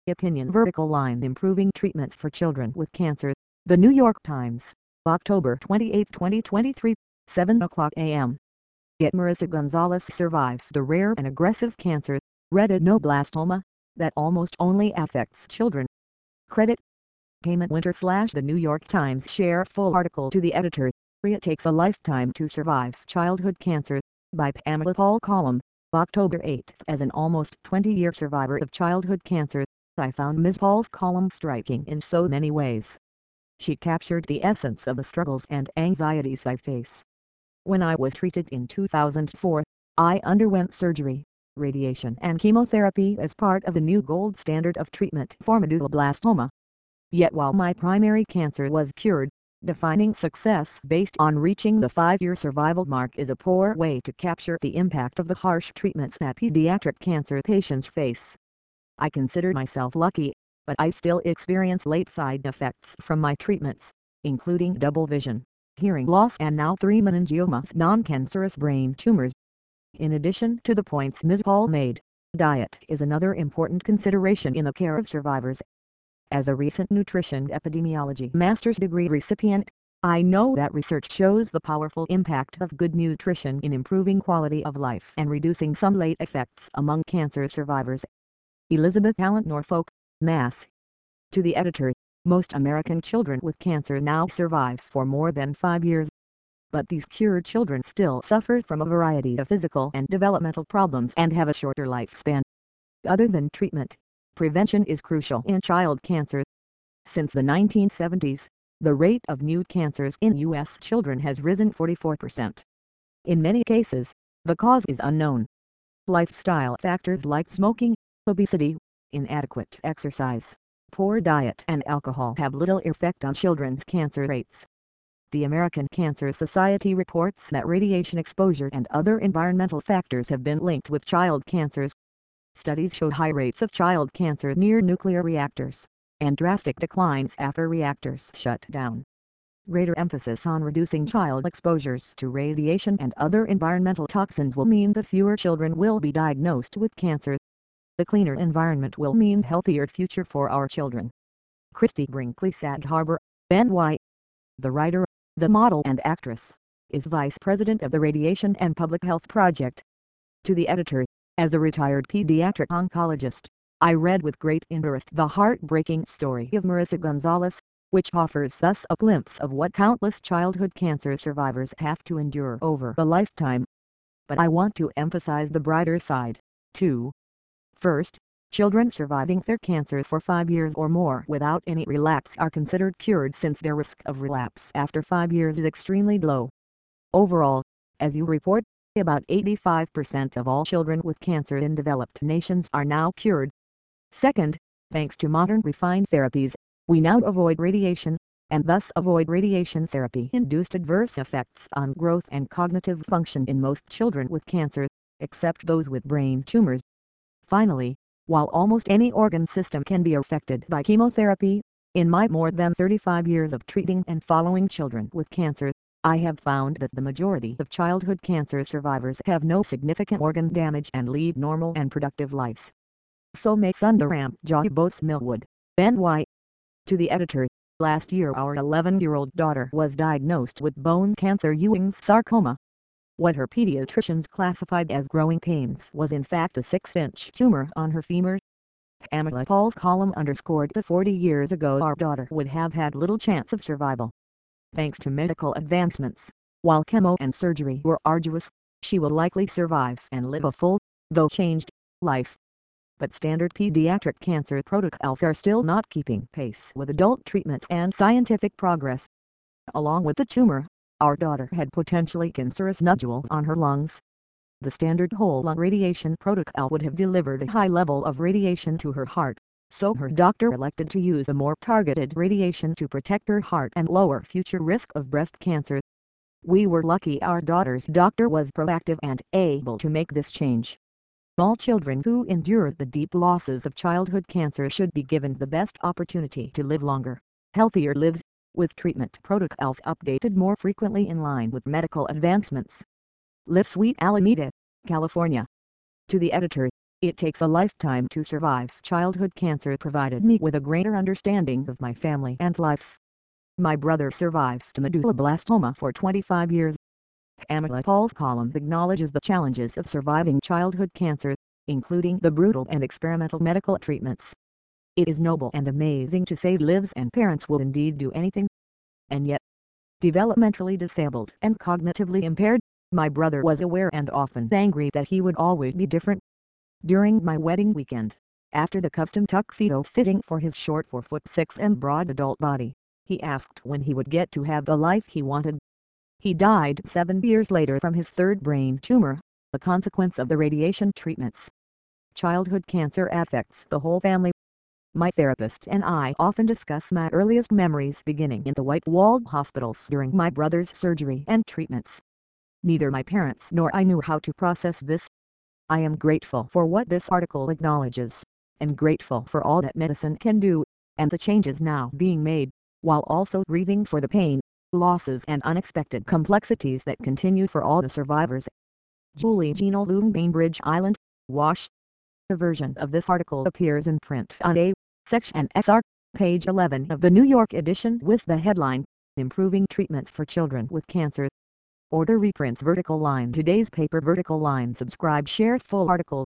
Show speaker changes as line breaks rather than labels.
Opinion vertical line improving treatments for children with cancer. The New York Times, October 28, 2023, 7 o'clock a.m. Yet Marisa Gonzalez survived the rare and aggressive cancer, retinoblastoma, that almost only affects children. Credit Payment Winter / The New York Times share full article to the editor. It takes a lifetime to survive childhood cancer, by Pamela Paul column, October 8. As an almost 20-year survivor of childhood cancer, I found Ms. Paul's column striking in so many ways. She captured the essence of the struggles and anxieties I face. When I was treated in 2004, I underwent surgery, radiation and chemotherapy as part of the new gold standard of treatment for medulloblastoma. Yet while my primary cancer was cured, defining success based on reaching the 5-year survival mark is a poor way to capture the impact of the harsh treatments that pediatric cancer patients face. I consider myself lucky, but I still experience late side effects from my treatments, including double vision, hearing loss and now 3 meningiomas, non-cancerous brain tumors. In addition to the points Ms. Paul made, diet is another important consideration in the care of survivors. As a recent nutrition epidemiology master's degree recipient, I know that research shows the powerful impact of good nutrition in improving quality of life and reducing some late effects among cancer survivors. Elizabeth Allen, Norfolk, Mass. To the editor, most American children with cancer now survive for more than 5 years. But these cured children still suffer from a variety of physical and developmental problems and have a shorter lifespan. Other than treatment, prevention is crucial in child cancer. Since the 1970s, the rate of new cancers in U.S. children has risen 44%. In many cases, the cause is unknown. Lifestyle factors like smoking, obesity, inadequate exercise, poor diet and alcohol have little effect on children's cancer rates. The American Cancer Society reports that radiation exposure and other environmental factors have been linked with child cancers. Studies showed high rates of child cancer near nuclear reactors, and drastic declines after reactors shut down. Greater emphasis on reducing child exposures to radiation and other environmental toxins will mean that fewer children will be diagnosed with cancer. The cleaner environment will mean healthier future for our children. Christy Brinkley, Sag Harbor, NY. The writer, the model and actress, is vice president of the Radiation and Public Health Project. To the editor, as a retired pediatric oncologist, I read with great interest the heartbreaking story of Marisa Gonzalez, which offers us a glimpse of what countless childhood cancer survivors have to endure over a lifetime. But I want to emphasize the brighter side, too. First, children surviving their cancer for 5 years or more without any relapse are considered cured since their risk of relapse after 5 years is extremely low. Overall, as you report, about 85% of all children with cancer in developed nations are now cured. Second, thanks to modern refined therapies, we now avoid radiation, and thus avoid radiation therapy-induced adverse effects on growth and cognitive function in most children with cancer, except those with brain tumors. Finally, while almost any organ system can be affected by chemotherapy, in my more than 35 years of treating and following children with cancer, I have found that the majority of childhood cancer survivors have no significant organ damage and lead normal and productive lives. So may Sundaram Joy Bose Millwood, NY. To the editor, last year our 11-year-old daughter was diagnosed with bone cancer Ewing's sarcoma. What her pediatricians classified as growing pains was in fact a 6-inch tumor on her femur. Pamela Paul's column underscored that 40 years ago our daughter would have had little chance of survival. Thanks to medical advancements, while chemo and surgery were arduous, she will likely survive and live a full, though changed, life. But standard pediatric cancer protocols are still not keeping pace with adult treatments and scientific progress. Along with the tumor, our daughter had potentially cancerous nodules on her lungs. The standard whole lung radiation protocol would have delivered a high level of radiation to her heart, so her doctor elected to use a more targeted radiation to protect her heart and lower future risk of breast cancer. We were lucky our daughter's doctor was proactive and able to make this change. All children who endure the deep losses of childhood cancer should be given the best opportunity to live longer, healthier lives, with treatment protocols updated more frequently in line with medical advancements. Live Suite, Alameda, California. To the editor, It takes a lifetime to survive childhood cancer provided me with a greater understanding of my family and life. My brother survived medulloblastoma for 25 years. Amala Paul's column acknowledges the challenges of surviving childhood cancer, including the brutal and experimental medical treatments. It is noble and amazing to save lives, and parents will indeed do anything. And yet, developmentally disabled and cognitively impaired, my brother was aware and often angry that he would always be different. During my wedding weekend, after the custom tuxedo fitting for his short 4'6" and broad adult body, he asked when he would get to have the life he wanted. He died 7 years later from his third brain tumor, a consequence of the radiation treatments. Childhood cancer affects the whole family. My therapist and I often discuss my earliest memories beginning in the white-walled hospitals during my brother's surgery and treatments. Neither my parents nor I knew how to process this. I am grateful for what this article acknowledges, and grateful for all that medicine can do, and the changes now being made, while also grieving for the pain, losses and unexpected complexities that continue for all the survivors. Julie Gino Loon, Bainbridge Island, Wash. The version of this article appears in print on A. Section SR, page 11 of the New York edition with the headline, Improving Treatments for Children with Cancer. Order reprints vertical line. Today's paper vertical line. Subscribe, share full article.